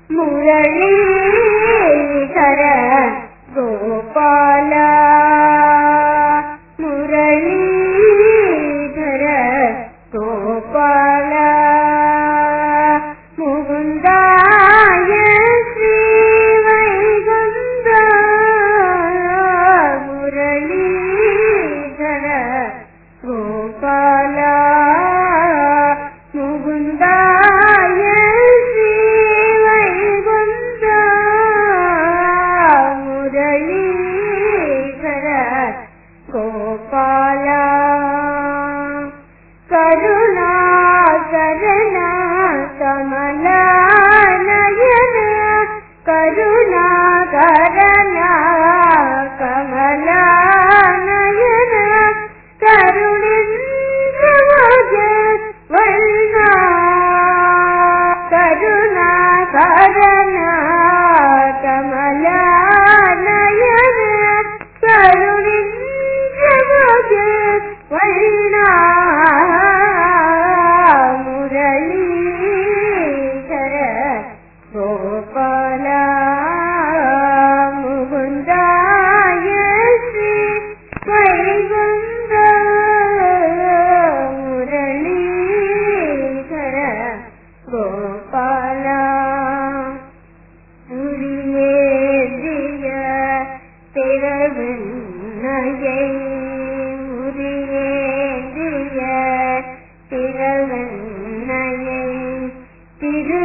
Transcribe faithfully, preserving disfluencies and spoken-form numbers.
Muralidhara Gopala Muralidhara Gopala முகுந்தாய Sri Vaikuntha Muralidhara Gopala முகுந்தாய Sri Vaikuntha Muralidhara Gopala கருணாகரன கமலநயன கருணாகரன கமலநயன கருணிந்திரவஜ Varna கருணாகரன கமலநயன கருணிந்திரவஜ Varna Muralidhara Gopala முகுந்தாய Sri Vaikuntha Muralidhara Gopala முரியேந்திய திரவன்னையை முரியேந்திய திரவன்னையை Thiru